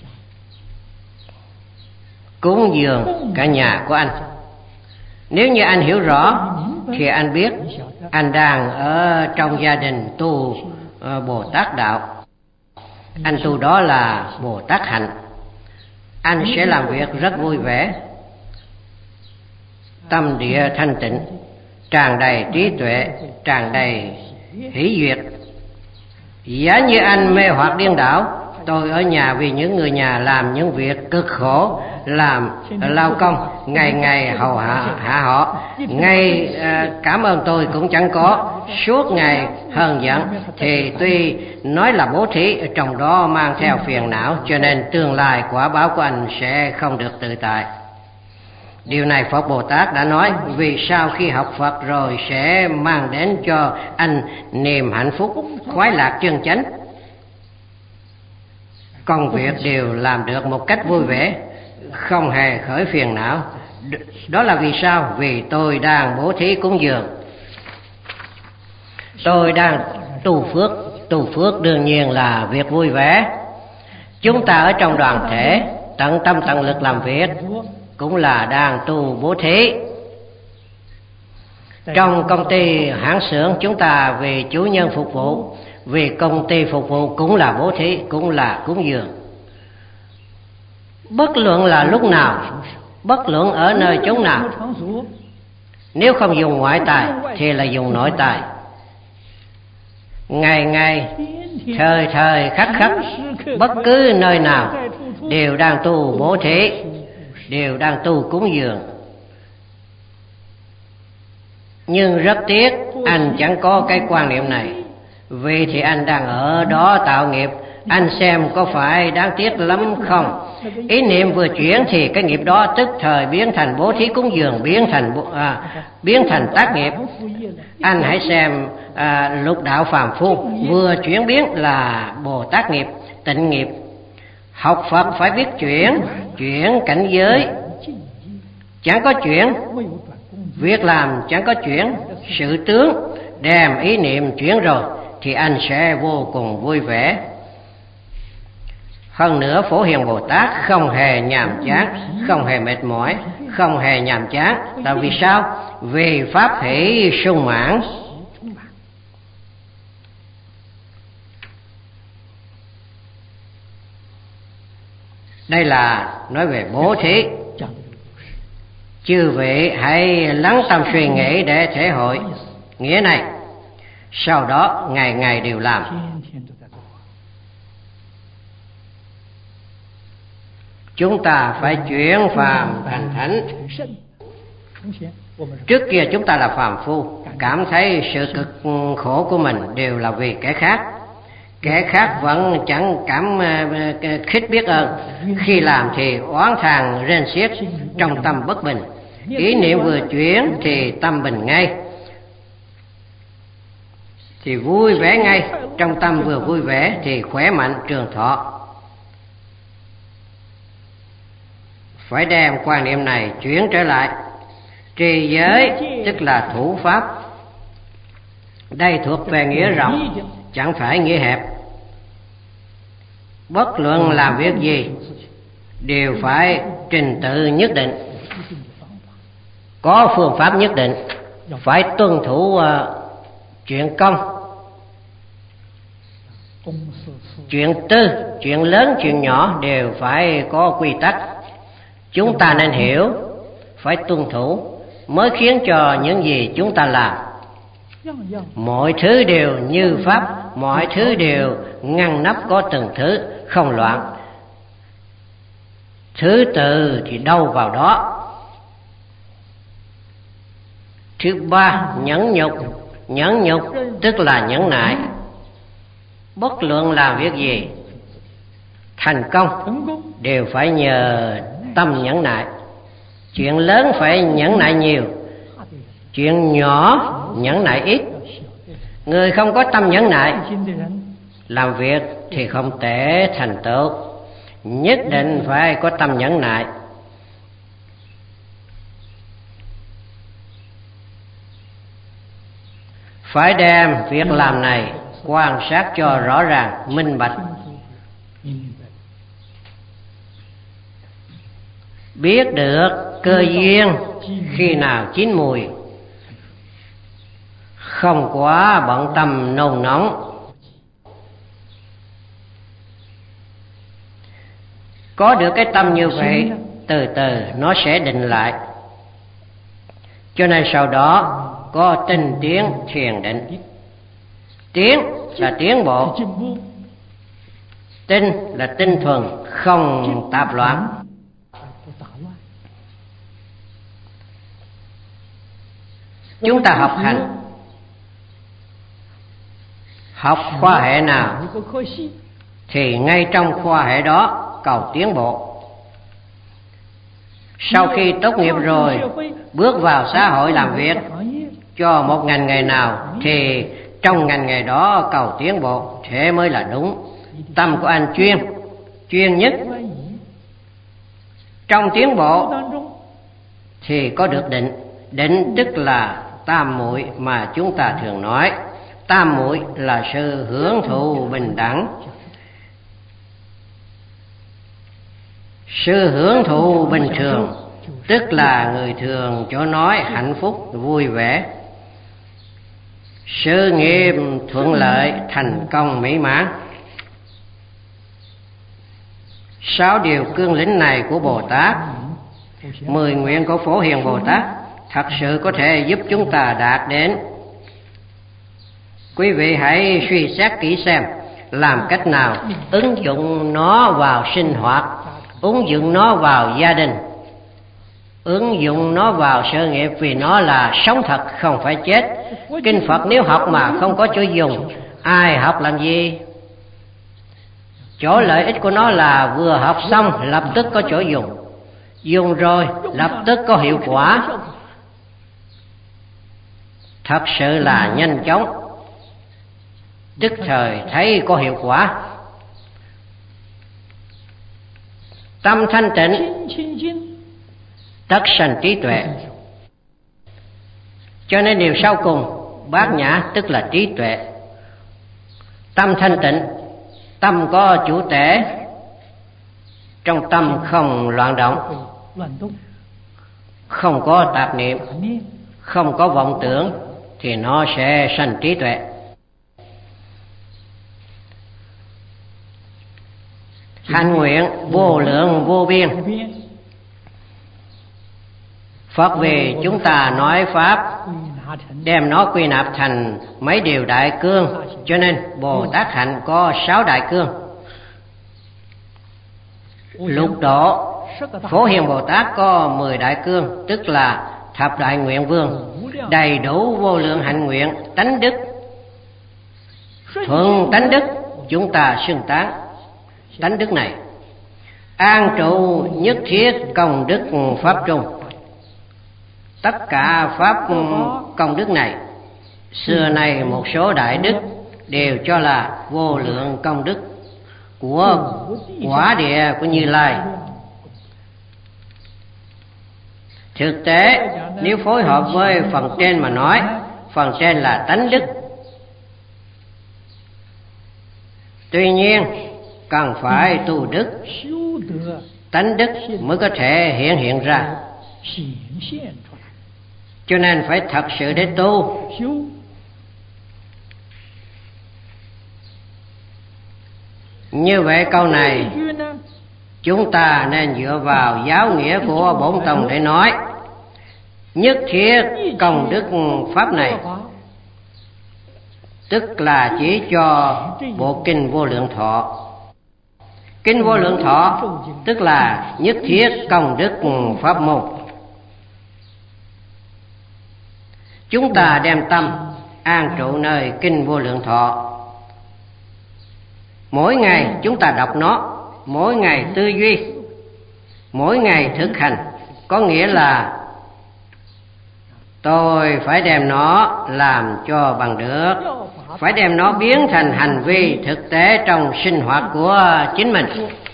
cúng dường cả nhà của anh. Nếu như anh hiểu rõ thì anh biết anh đang ở trong gia đình tu Bồ Tát đạo. Anh tu đó là Bồ Tát hạnh. Anh sẽ làm việc rất vui vẻ, tâm địa thanh tịnh, tràn đầy trí tuệ, tràn đầy hỷ duyệt. Giả như anh mê hoặc điên đảo, tôi ở nhà vì những người nhà làm những việc cực khổ, làm lao công, ngày ngày hầu hạ họ, ngay cảm ơn tôi cũng chẳng có, suốt ngày hờn giận, thì tuy nói là bố thí, trong đó mang theo phiền não, cho nên tương lai quả báo của anh sẽ không được tự tại. Điều này Phật Bồ Tát đã nói, vì sao khi học Phật rồi sẽ mang đến cho anh niềm hạnh phúc, khoái lạc chân chánh. Công việc đều làm được một cách vui vẻ, không hề khởi phiền não. Đó là vì sao? Vì tôi đang bố thí cúng dường, tôi đang tu phước. Tu phước đương nhiên là việc vui vẻ. Chúng ta ở trong đoàn thể tận tâm tận lực làm việc cũng là đang tu bố thí. Trong công ty hãng xưởng chúng ta vì chủ nhân phục vụ, vì công ty phục vụ cũng là bố thí, cũng là cúng dường. Bất luận là lúc nào, bất luận ở nơi chốn nào, nếu không dùng ngoại tài thì là dùng nội tài. Ngày ngày, thời thời khắc khắc, bất cứ nơi nào đều đang tu bố thí, đều đang tu cúng dường. Nhưng rất tiếc anh chẳng có cái quan niệm này. Vì thì anh đang ở đó tạo nghiệp. Anh xem có phải đáng tiếc lắm không? Ý niệm vừa chuyển thì cái nghiệp đó tức thời biến thành bố thí cúng dường, biến thành tác nghiệp. Anh hãy xem lục đạo phàm phu vừa chuyển biến là Bồ Tát nghiệp, tịnh nghiệp. Học Phật phải biết chuyển cảnh giới. Chẳng có chuyển, việc làm chẳng có chuyển, sự tướng đem ý niệm chuyển rồi thì anh sẽ vô cùng vui vẻ. Hơn nữa Phổ Hiền Bồ Tát không hề nhàm chán, không hề mệt mỏi, không hề nhàm chán. Tại vì sao? Vì pháp hỷ sung mãn. Đây là nói về bố thí. Chư vị hãy lắng tâm suy nghĩ để thể hội nghĩa này. Sau đó ngày ngày đều làm. Chúng ta phải chuyển phàm thành thánh. Trước kia chúng ta là phàm phu, cảm thấy sự cực khổ của mình đều là vì kẻ khác. Kẻ khác vẫn chẳng cảm khích biết ơn. Khi làm thì oán thàn rên xiết, trong tâm bất bình. Ý niệm vừa chuyển thì tâm bình ngay, thì vui vẻ ngay. Trong tâm vừa vui vẻ thì khỏe mạnh trường thọ. Phải đem quan niệm này chuyển trở lại. Trì giới tức là thủ pháp. Đây thuộc về nghĩa rộng, chẳng phải nghĩa hẹp. Bất luận làm việc gì đều phải trình tự nhất định, có phương pháp nhất định, phải tuân thủ chuyện công, chuyện tư, chuyện lớn, chuyện nhỏ đều phải có quy tắc. Chúng ta nên hiểu, phải tuân thủ mới khiến cho những gì chúng ta làm mọi thứ đều như pháp, mọi thứ đều ngăn nắp có từng thứ, không loạn. Thứ tự thì đâu vào đó. Thứ ba, nhẫn nhục. Nhẫn nhục tức là nhẫn nại. Bất luận làm việc gì thành công đều phải nhờ tâm nhẫn nại. Chuyện lớn phải nhẫn nại nhiều, chuyện nhỏ nhẫn nại ít. Người không có tâm nhẫn nại làm việc thì không thể thành tựu. Nhất định phải có tâm nhẫn nại. Phải đem việc làm này quan sát cho rõ ràng, minh bạch. Biết được cơ duyên khi nào chín mùi, không quá bận tâm nôn nóng. Có được cái tâm như vậy, từ từ nó sẽ định lại. Cho nên sau đó có tinh tiến thiền định. Tiến là tiến bộ, tinh là tinh thuần, không tạp loạn. Chúng ta học hành, học khoa hệ nào thì ngay trong khoa hệ đó cầu tiến bộ. Sau khi tốt nghiệp rồi, bước vào xã hội làm việc cho một ngành nghề nào thì trong ngành nghề đó cầu tiến bộ, thế mới là đúng. Tâm của anh chuyên nhất. Trong tiến bộ thì có được định. Định tức là tam muội mà chúng ta thường nói. Tam muội là sự hưởng thụ bình đẳng. Sự hưởng thụ bình thường tức là người thường chỗ nói hạnh phúc vui vẻ, sự nghiệp thuận lợi, thành công mỹ mãn. 6 điều cương lĩnh này của Bồ Tát, 10 nguyện của Phổ Hiền Bồ Tát thật sự có thể giúp chúng ta đạt đến. Quý vị hãy suy xét kỹ xem làm cách nào ứng dụng nó vào sinh hoạt, ứng dụng nó vào gia đình, ứng dụng nó vào sự nghiệp vì nó là sống thật không phải chết. Kinh Phật nếu học mà không có chỗ dùng, ai học làm gì? Chỗ lợi ích của nó là vừa học xong lập tức có chỗ dùng, dùng rồi lập tức có hiệu quả, thật sự là nhanh chóng, tức thời thấy có hiệu quả. Tâm thanh tịnh tất sanh trí tuệ. Cho nên điều sau cùng bát nhã tức là trí tuệ. Tâm thanh tịnh, tâm có chủ tể, trong tâm không loạn động, không có tạp niệm, không có vọng tưởng, thì nó sẽ sanh trí tuệ. Hạnh nguyện vô lượng vô biên. Phật vì chúng ta nói Pháp, đem nó quy nạp thành mấy điều đại cương, cho nên Bồ Tát hạnh có 6 đại cương. Lục độ Phổ Hiền Bồ Tát có 10 đại cương, tức là thập đại nguyện vương, đầy đủ vô lượng hạnh nguyện, tánh đức. Thuận tánh đức chúng ta xưng tán tánh đức này. An trụ nhất thiết công đức pháp trung. Tất cả pháp công đức này, xưa nay một số đại đức đều cho là vô lượng công đức của quả địa của Như Lai. Thực tế nếu phối hợp với phần trên mà nói, phần trên là tánh đức. Tuy nhiên cần phải tu đức, tánh đức mới có thể hiện ra. Cho nên phải thật sự để tu. Như vậy câu này chúng ta nên dựa vào giáo nghĩa của Bổn Tông để nói. Nhất thiết công đức pháp này, tức là chỉ cho bộ kinh Vô Lượng Thọ. Kinh Vô Lượng Thọ tức là nhất thiết công đức pháp môn. Chúng ta đem tâm an trụ nơi kinh Vô Lượng Thọ. Mỗi ngày chúng ta đọc nó, mỗi ngày tư duy, mỗi ngày thực hành. Có nghĩa là tôi phải đem nó làm cho bằng được, phải đem nó biến thành hành vi thực tế trong sinh hoạt của chính mình.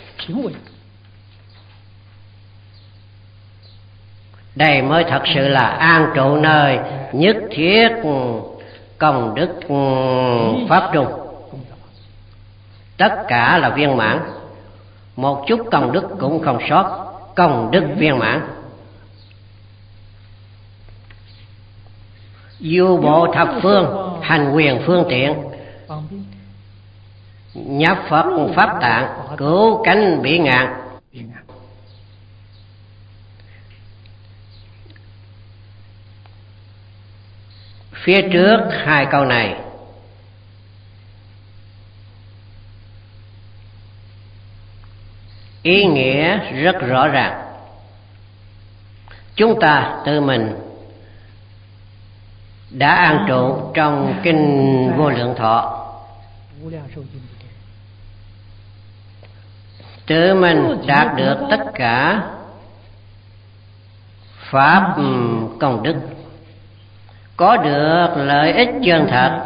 Đây mới thật sự là an trụ nơi nhất thiết công đức pháp trung. Tất cả là viên mãn, một chút công đức cũng không sót, công đức viên mãn. Du bộ thập phương, hành quyền phương tiện, nhập Phật pháp tạng, cứu cánh bỉ ngạn. Phía trước hai câu này ý nghĩa rất rõ ràng. Chúng ta tự mình đã an trụ trong kinh Vô Lượng Thọ, tự mình đạt được tất cả pháp công đức, có được lợi ích chân thật.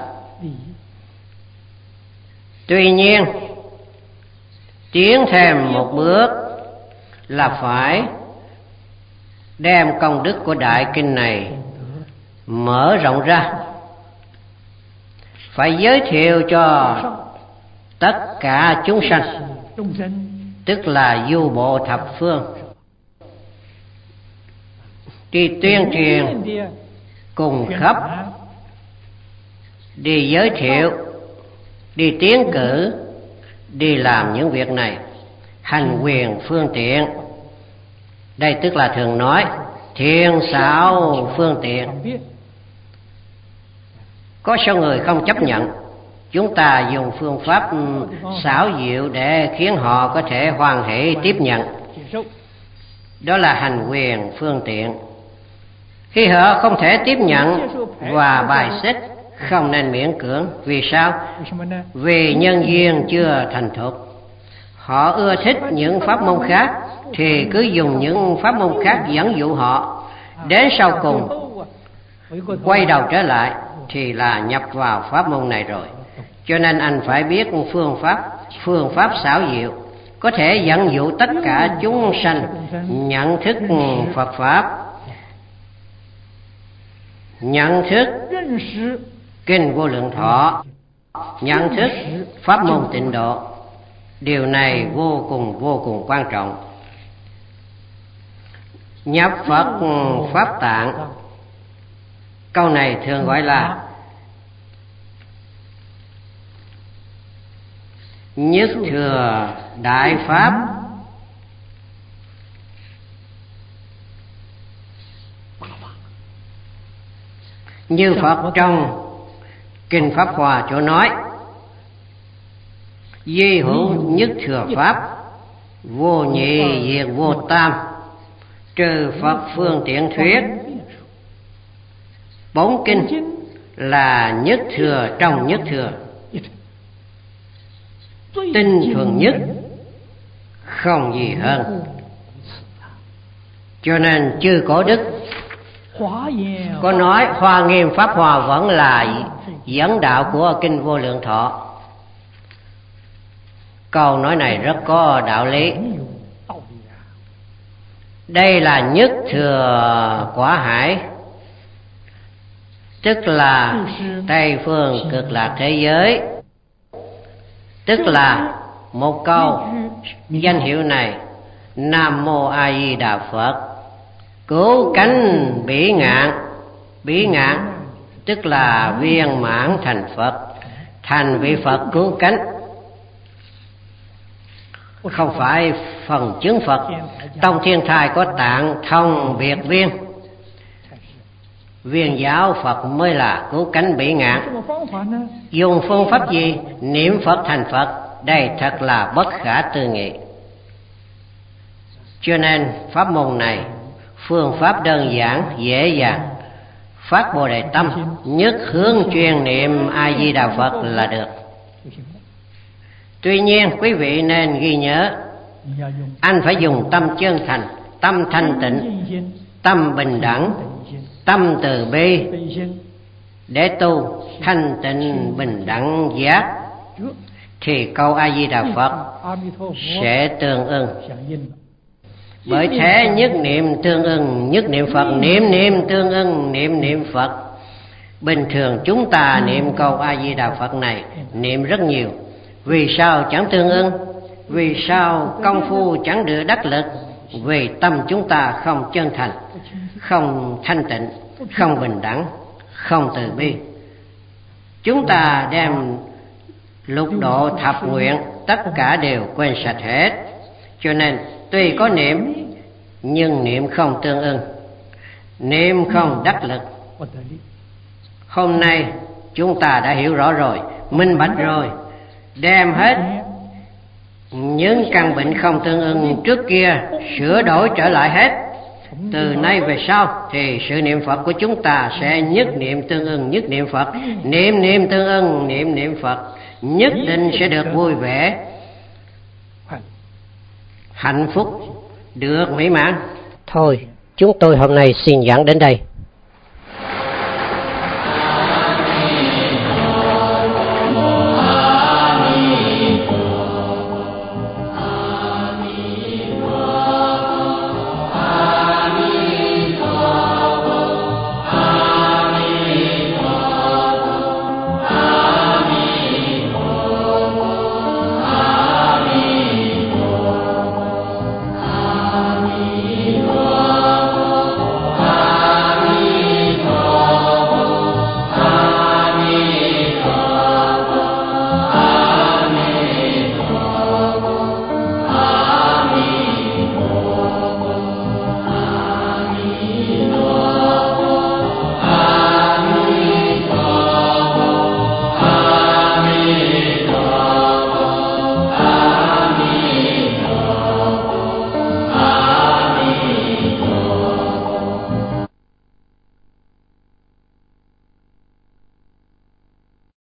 Tuy nhiên tiến thêm một bước là phải đem công đức của đại kinh này mở rộng ra, phải giới thiệu cho tất cả chúng sanh, tức là du bộ thập phương, đi tuyên truyền cùng khắp, đi giới thiệu, đi tiến cử, đi làm những việc này. Hành quyền phương tiện, đây tức là thường nói thiện xảo phương tiện. Có số người không chấp nhận chúng ta dùng phương pháp xảo diệu để khiến họ có thể hoan hỷ tiếp nhận. đó là hành quyền phương tiện. Khi họ không thể tiếp nhận và bài xích, không nên miễn cưỡng. Vì sao? Vì nhân duyên chưa thành thục. Họ ưa thích những pháp môn khác thì cứ dùng những pháp môn khác dẫn dụ họ. Đến sau cùng quay đầu trở lại thì là nhập vào pháp môn này rồi. Cho nên anh phải biết phương pháp xảo diệu có thể dẫn dụ tất cả chúng sanh nhận thức Phật pháp, nhận thức kinh Vô Lượng Thọ, nhận thức pháp môn Tịnh Độ. Điều này vô cùng quan trọng. Nhập Phật pháp tạng, câu này thường gọi là nhất thừa đại pháp. Như Phật trong kinh Pháp Hoa chỗ nói: duy hữu nhất thừa pháp, vô nhị diệt vô tam, trừ Phật phương tiện thuyết. Bốn kinh là nhất thừa trong nhất thừa, tinh thuần nhất, không gì hơn. cho nên chư Cổ Đức có nói Hoa Nghiêm Pháp Hòa vẫn là dẫn đạo của Kinh Vô Lượng Thọ. Câu nói này rất có đạo lý. Đây là nhất thừa quả hải, tức là Tây Phương Cực Lạc thế giới, tức là một câu danh hiệu này: Nam Mô A Di Đà Phật, cứu cánh bỉ ngạn. Bỉ ngạn tức là viên mãn thành Phật, thành vị Phật cứu cánh, không phải phần chứng Phật. Trong thiên thai có tạng thông biệt viên, viên giáo Phật mới là cứu cánh bỉ ngạn. Dùng phương pháp gì? Niệm Phật thành Phật. Đây thật là bất khả tư nghị. Cho nên pháp môn này phương pháp đơn giản dễ dàng, phát Bồ Đề tâm, nhất hướng chuyên niệm A Di Đà Phật là được. Tuy nhiên quý vị nên ghi nhớ, anh phải dùng tâm chân thành, tâm thanh tịnh, tâm bình đẳng, tâm từ bi để tu thanh tịnh bình đẳng giác, thì câu A Di Đà Phật sẽ tương ưng. Bởi thế nhất niệm tương ưng, nhất niệm Phật, niệm tương ưng, niệm Phật. Bình thường chúng ta niệm câu A Di Đà Phật này niệm rất nhiều. Vì sao chẳng tương ưng? Vì sao công phu chẳng được đắc lực? Vì tâm chúng ta không chân thành, không thanh tịnh, không bình đẳng, không từ bi. Chúng ta đem lục độ thập nguyện tất cả đều quên sạch hết. Cho nên tuy có niệm nhưng niệm không tương ưng, niệm không đắc lực. Hôm nay chúng ta đã hiểu rõ rồi, minh bạch rồi, đem hết những căn bệnh không tương ưng trước kia sửa đổi trở lại hết. Từ nay về sau thì sự niệm Phật của chúng ta sẽ nhất niệm tương ưng, nhất niệm Phật, niệm tương ưng, niệm Phật, nhất định sẽ được vui vẻ, hạnh phúc, được mỹ mãn. Thôi, chúng tôi hôm nay xin giảng đến đây.